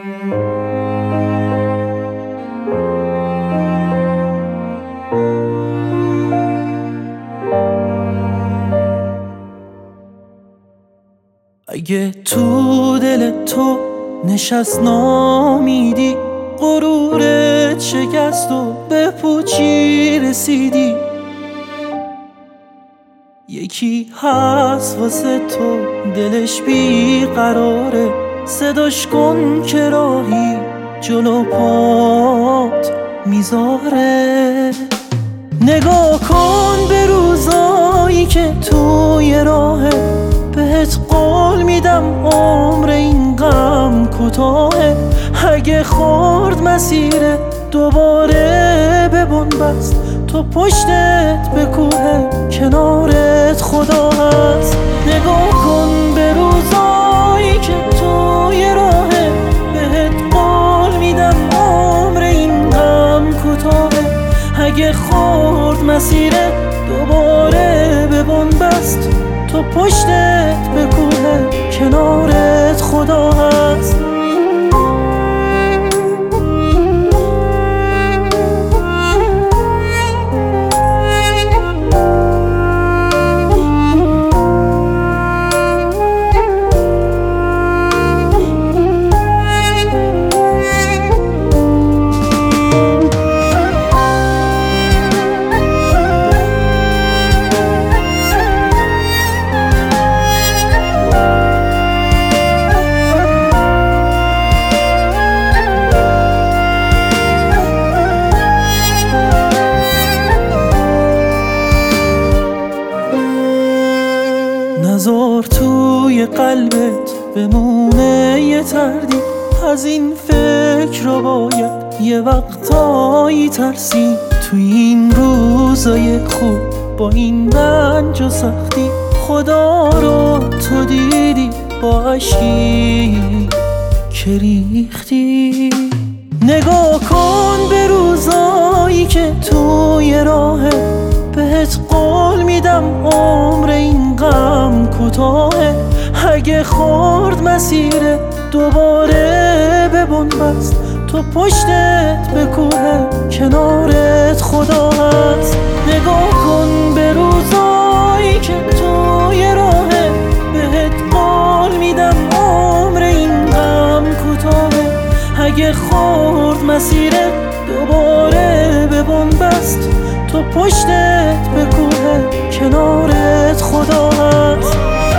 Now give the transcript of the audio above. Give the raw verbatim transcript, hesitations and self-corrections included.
اگه تو دل تو نشست نامیدی، غرورت شکست و به پوچی رسیدی، یکی هست واسه تو دلش بی قراره، صداش کن که راهی جلو پات میذاره. نگاه کن به روزایی که توی راهه، بهت قول میدم عمر این غم کوتاهه. اگه خورد مسیره دوباره به بنبست، تو پشتت به کوه کنارت خدا هست. نگاه کن به روزایی که توی راهه، بهت قول میدم عمر این غم کوتاهه. اگه خورد مسیره دوباره به بنبست، تو پشتت به کوه کنارت خدا هست. نذار توی قلبت بمونه یه تردید، از این فکر رو باید یه وقتایی ترسی. توی این روزای خوب با این رنج و سختی، خدا رو تو دیدی با عشقی که ریختی. نگاه کن به روزایی که توی راهه، بهت قول میدم عمر این غم کوتاهه. اگه خورد مسیره دوباره به بنبست، تو پشتت به کوه کنارت خدا هست. نگاه کن به روزایی که توی راهه، بهت قول میدم عمر این غم کوتاهه. اگه خورد مسیره دوباره به بنبست، تو پشتت به کوه کنارت خدا هست.